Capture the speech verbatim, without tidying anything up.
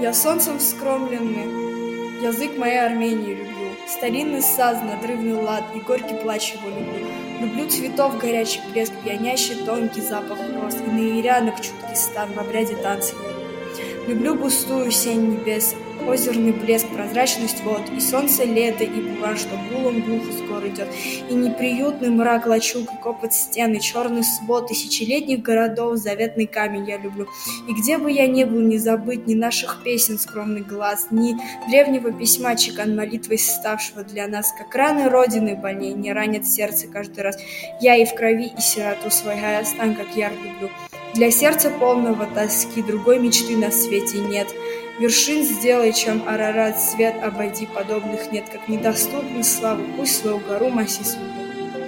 Я солнцем вскромленный, язык моей Армении люблю, старинный саз, надрывный лад и горький плач его люблю. Люблю цветов горячий блеск, пьянящий тонкий запах роз, и наирянок чуткий стан в обряде танца я люблю. Люблю густую сень небес, озерный блеск, прозрачность вод, и солнце лето, и бува, что гулом глухо с гор идет, и неприютный мрак лачуг, и копоть стен, и черный свод тысячелетних городов, заветный камень я люблю. И где бы я ни был, не забыть ни наших песен скромный глаз, ни древнего письма, чекан молитвой ставшего для нас, как раны Родины больней не ранят сердце каждый раз. Я и в крови, и сироту своя остан, как яр люблю. Для сердца полного тоски другой мечты на свете нет. Вершин сделай, чем Арарат, свет обойди, подобных нет, как недоступны славы, пусть свою гору маси свою.